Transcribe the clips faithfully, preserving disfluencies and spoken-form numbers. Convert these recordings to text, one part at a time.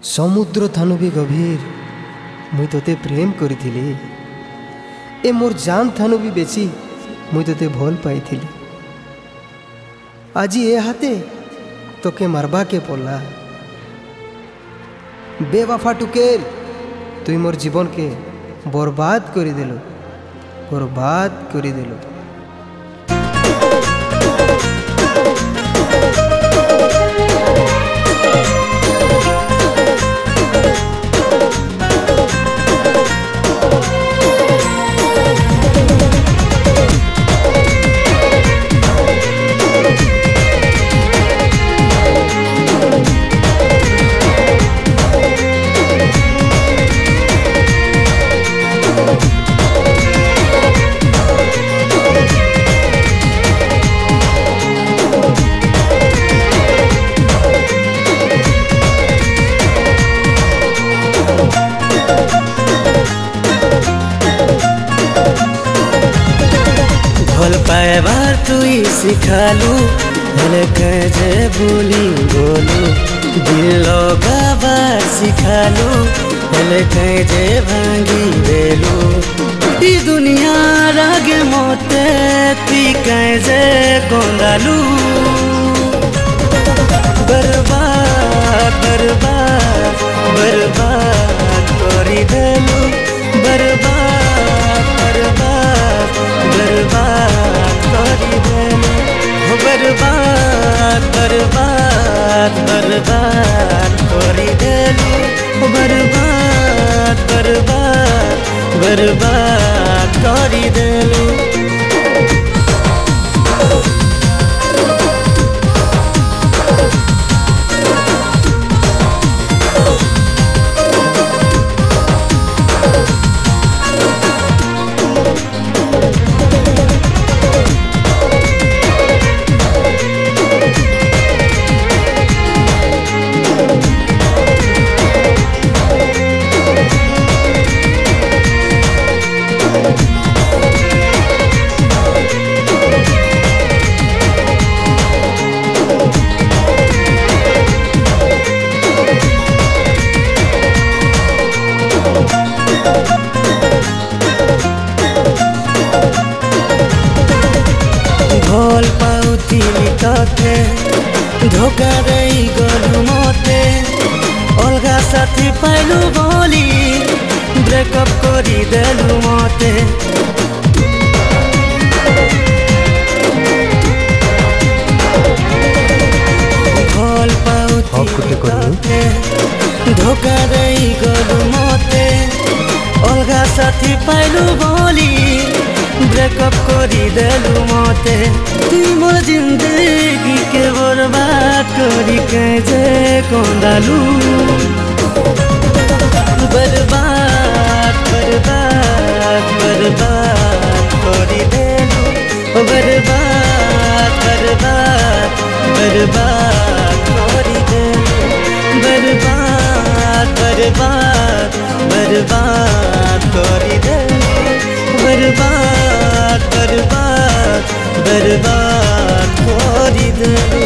समुद्र थानु भी गभीर मुई तोते प्रेम करी ए मोर जान थानु भी बेसी मुई तोते भल पाई। आज ए हाथे तोके मारबा के पड़ला। बेवफा टुकेल तुई मोर जीवन के बर्बाद करी देलो, बर्बाद करी देलो। भल पाएबार तुई सिखालू हेले कहे बोली बोलू दिल लगाबार सिखालू हेले कहे भांगी देलू ई दुनिया रागे मोते ती कहे गोंदालू बर्बाद बर्बाद बर्बाद करी देलू बर्बाद बर्बाद बर्बाद करी देलू बर्बाद बर्बाद बर्बाद करी देलू बर्बाद बर्बाद बर्बाद करी देलू। भल पाउथिली तते धोका देई गलु मते अलगा साथी पाइलु बोली ब्रेकअप करी देलु मते भल पाउथिली तते धोका देई गलु मते अलगा साथी पाइलु बोली ब्रेकअप करी देलु मते तुई मोर जिंदगी के बर्बाद करी कहे कंदालू बर्बाद बर्बाद बर्बाद करी देलु बर्बाद बर्बाद बर्बाद करी देलु बर्बाद बर्बाद बर्बाद करी देलु बर्बाद बर्बाद बर्बाद करी देलु।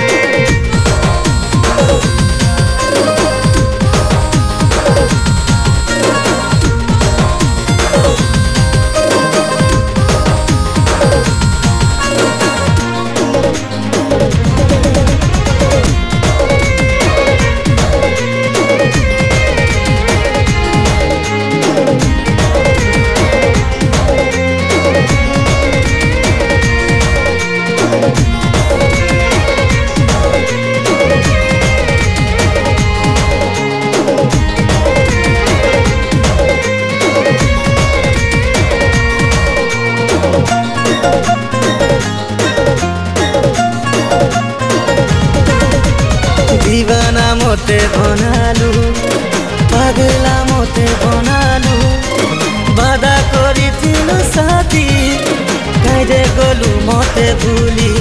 दीवाना मोते बनालू पागला मोते बनालू बादा करी थिलु साथी कहे गलू मोते भूली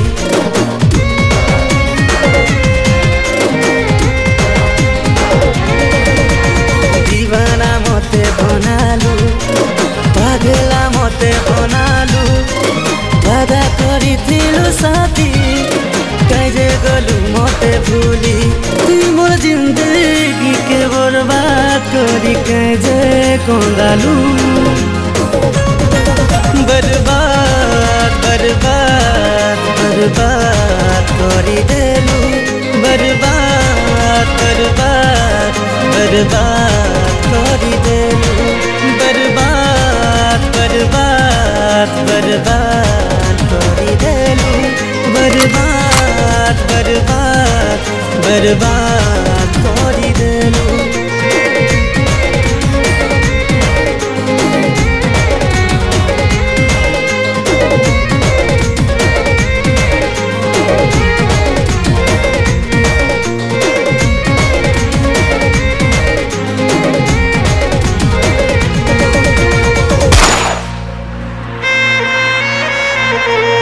दीवाना मोते बनालू पागला मोते बनालू बादा करी थिलु साथी कहे गलू मोते भूली तुई मोर जिंदगी के हरालू बर्बाद बर्बाद बर्बाद करी देलू बर्बाद बर्बाद बर्बाद करी देलू बर्बाद बर्बाद बर्बाद करी देलू बर्बाद बर्बाद बर्बाद करी देलू Thank you.